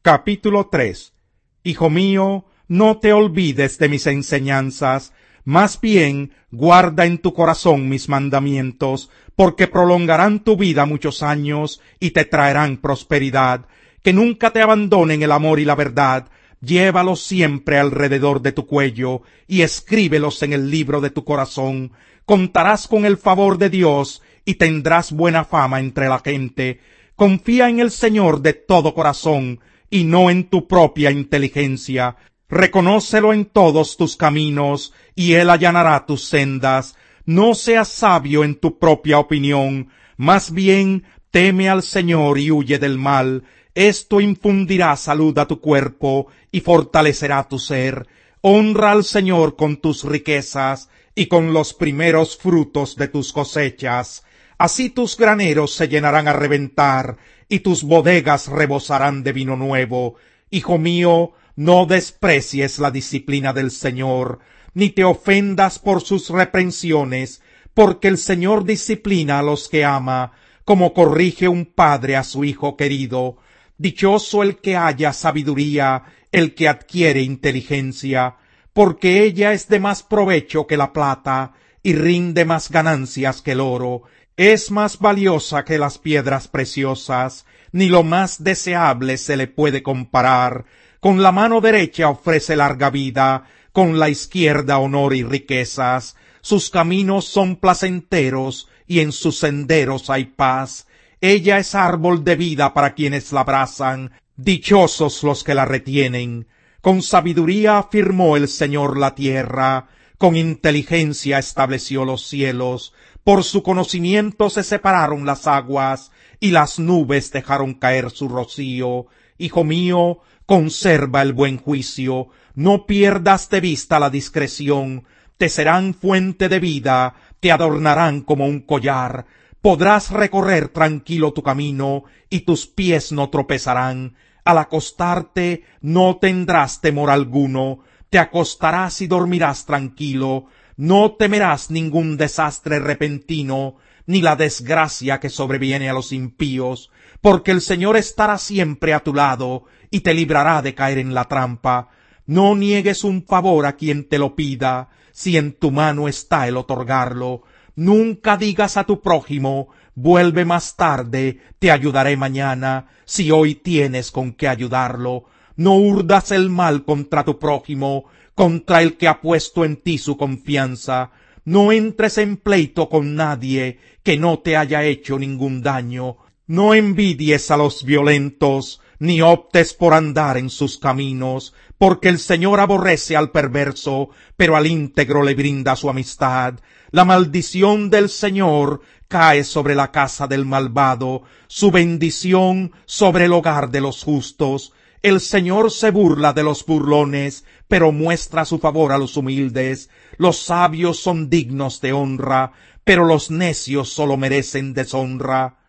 Capítulo 3. Hijo mío, no te olvides de mis enseñanzas, más bien guarda en tu corazón mis mandamientos, porque prolongarán tu vida muchos años y te traerán prosperidad. Que nunca te abandonen el amor y la verdad. Llévalos siempre alrededor de tu cuello y escríbelos en el libro de tu corazón. Contarás con el favor de Dios y tendrás buena fama entre la gente. Confía en el Señor de todo corazón y no en tu propia inteligencia. Reconócelo en todos tus caminos, y Él allanará tus sendas. No seas sabio en tu propia opinión, más bien teme al Señor y huye del mal. Esto infundirá salud a tu cuerpo y fortalecerá tu ser. Honra al Señor con tus riquezas y con los primeros frutos de tus cosechas. Así tus graneros se llenarán a reventar, y tus bodegas rebosarán de vino nuevo. Hijo mío, no desprecies la disciplina del Señor, ni te ofendas por sus reprensiones, porque el Señor disciplina a los que ama, como corrige un padre a su hijo querido. Dichoso el que haya sabiduría, el que adquiere inteligencia, porque ella es de más provecho que la plata, y rinde más ganancias que el oro. Es más valiosa que las piedras preciosas, ni lo más deseable se le puede comparar. Con la mano derecha ofrece larga vida, con la izquierda honor y riquezas. Sus caminos son placenteros, y en sus senderos hay paz. Ella es árbol de vida para quienes la abrazan, dichosos los que la retienen. Con sabiduría afirmó el Señor la tierra, con inteligencia estableció los cielos. Por su conocimiento se separaron las aguas, y las nubes dejaron caer su rocío. Hijo mío, conserva el buen juicio, no pierdas de vista la discreción. Te serán fuente de vida, te adornarán como un collar. Podrás recorrer tranquilo tu camino, y tus pies no tropezarán. Al acostarte no tendrás temor alguno, te acostarás y dormirás tranquilo. No temerás ningún desastre repentino, ni la desgracia que sobreviene a los impíos, porque el Señor estará siempre a tu lado, y te librará de caer en la trampa. No niegues un favor a quien te lo pida, si en tu mano está el otorgarlo. Nunca digas a tu prójimo, vuelve más tarde, te ayudaré mañana, si hoy tienes con qué ayudarlo. No urdas el mal contra tu prójimo, contra el que ha puesto en ti su confianza. No entres en pleito con nadie que no te haya hecho ningún daño. No envidies a los violentos, ni optes por andar en sus caminos, porque el Señor aborrece al perverso, pero al íntegro le brinda su amistad. La maldición del Señor cae sobre la casa del malvado, su bendición sobre el hogar de los justos. El Señor se burla de los burlones, pero muestra su favor a los humildes. Los sabios son dignos de honra, pero los necios sólo merecen deshonra.